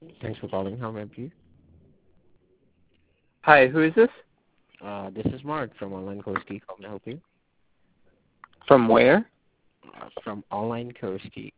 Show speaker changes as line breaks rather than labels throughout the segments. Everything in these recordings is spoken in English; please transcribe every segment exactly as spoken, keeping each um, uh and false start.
Thanks for calling. How may I help you?
Hi, who is this?
Uh, this is Mark from Online Course Geek. How may I help you?
From where?
Uh, from Online Course Geek.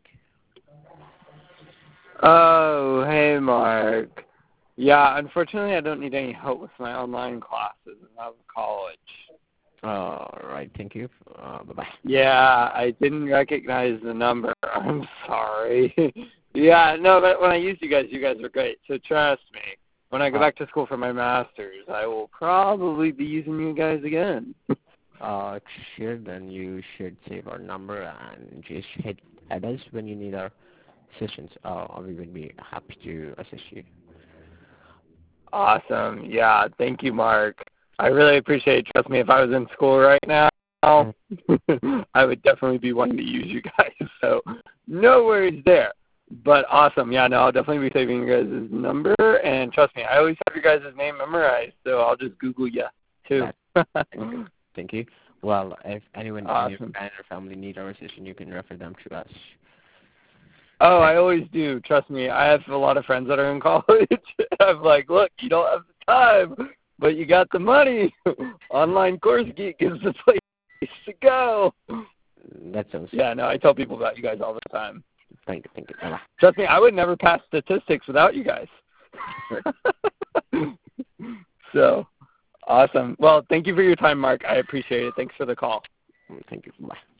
Oh, hey, Mark. Yeah, unfortunately, I don't need any help with my online classes. I'm out of college.
All right. Thank you. Uh, bye-bye.
Yeah, I didn't recognize the number. I'm sorry. Yeah, no, but when I used you guys, you guys were great. So trust me, when I go
Uh,
back to school for my master's, I will probably be using you guys again.
uh, sure, then you should save our number and just hit at us when you need our assistance. Uh, we would be happy to assist you.
Awesome. Yeah, thank you, Mark. I really appreciate it. Trust me, if I was in school right now, I would definitely be wanting to use you guys. So no worries there. But awesome. Yeah, no, I'll definitely be saving you guys' number. And trust me, I always have your guys' name memorized, so I'll just Google you, too.
That, thank you. Well, if anyone in your
Awesome.
friend or family need our assistance, you can refer them to us.
Oh, I always do. Trust me. I have a lot of friends that are in college. I'm like, look, you don't have the time, but you got the money. Online Course Geek is the place to go.
That sounds.
Yeah, no, I tell people about you guys all the time.
Thank you. Thank you. Bye-bye.
Trust me, I would never pass statistics without you guys. So, awesome. Well, thank you for your time, Mark. I appreciate it. Thanks for the call.
Thank you. Bye.